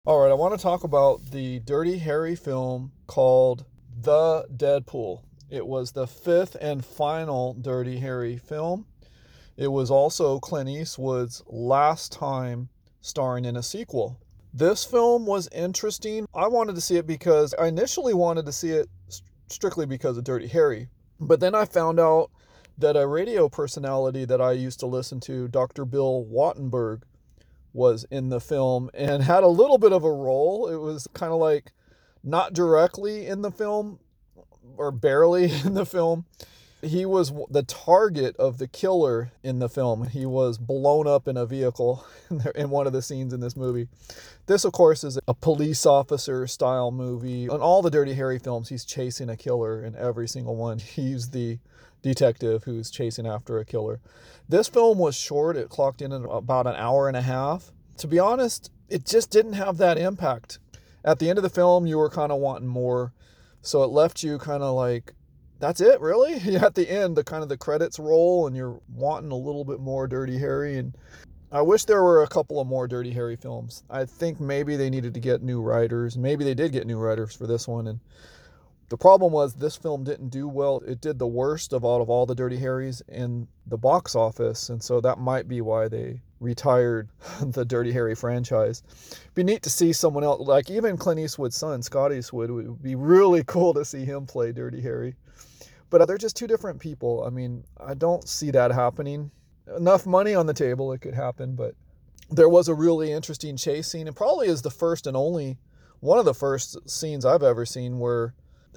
All right, I want to talk about the Dirty Harry film called The Deadpool. It was the fifth and final Dirty Harry film. It was also Clint Eastwood's last time starring in a sequel. This film was interesting. I wanted to see it because I initially wanted to see it strictly because of Dirty Harry. But then I found out that a radio personality that I used to listen to, Dr. Bill Wattenberg, was in the film and had a little bit of a role. It was kind of like not directly in the film or barely in the film. He was the target of the killer in the film. He was blown up in a vehicle in one of the scenes in this movie. This, of course, is a police officer style movie. In all the Dirty Harry films, he's chasing a killer in every single one. He's the detective who's chasing after a killer. This film was short. It clocked in at about an hour and a half. To be honest, it just didn't have that impact. At the end of the film, you were kind of wanting more. So it left you kind of like, that's it, really? At the end, the credits roll and you're wanting a little bit more Dirty Harry. And I wish there were a couple of more Dirty Harry films. I think maybe they needed to get new writers. Maybe they did get new writers for this one. And the problem was this film didn't do well. It did the worst of all the Dirty Harrys in the box office. And so that might be why they retired the Dirty Harry franchise. It'd be neat to see someone else, like even Clint Eastwood's son, Scott Eastwood. It would be really cool to see him play Dirty Harry. But they're just two different people. I mean, I don't see that happening. Enough money on the table, it could happen, but there was a really interesting chase scene. It probably is the first and only one of the first scenes I've ever seen where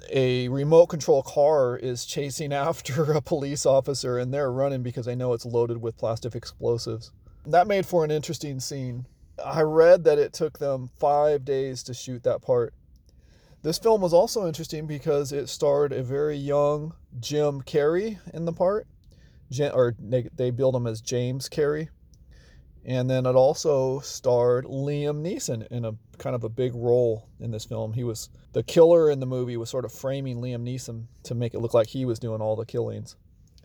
a remote control car is chasing after a police officer and they're running because they know it's loaded with plastic explosives. That made for an interesting scene. I read that it took them 5 days to shoot that part. This film was also interesting because it starred a very young Jim Carrey in the part, or they billed him as James Carrey. And then it also starred Liam Neeson in a kind of a big role in this film. He was the killer in the movie, was sort of framing Liam Neeson to make it look like he was doing all the killings.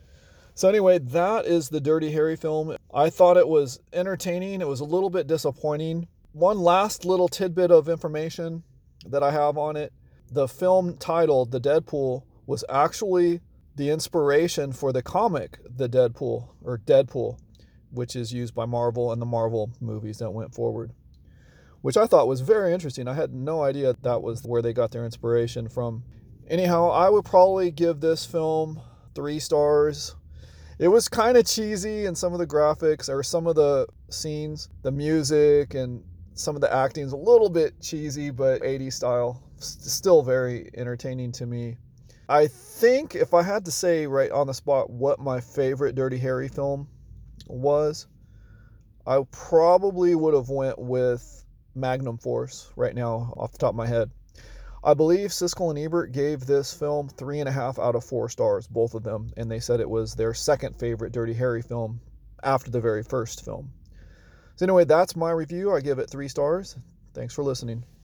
So anyway, that is the Dirty Harry film. I thought it was entertaining. It was a little bit disappointing. One last little tidbit of information that I have on it. The film titled The Deadpool was actually the inspiration for the comic The Deadpool, or Deadpool, which is used by Marvel and the Marvel movies that went forward, which I thought was very interesting. I had no idea that was where they got their inspiration from. Anyhow, I would probably give this film 3 stars. It was kind of cheesy in some of the graphics or some of the scenes, the music and some of the acting is a little bit cheesy, but 80s style. Still very entertaining to me. I think if I had to say right on the spot what my favorite Dirty Harry film was, I probably would have went with Magnum Force right now off the top of my head. I believe Siskel and Ebert gave this film 3.5 out of 4 stars, both of them, and they said it was their second favorite Dirty Harry film after the very first film. So anyway, that's my review. I give it 3 stars. Thanks for listening.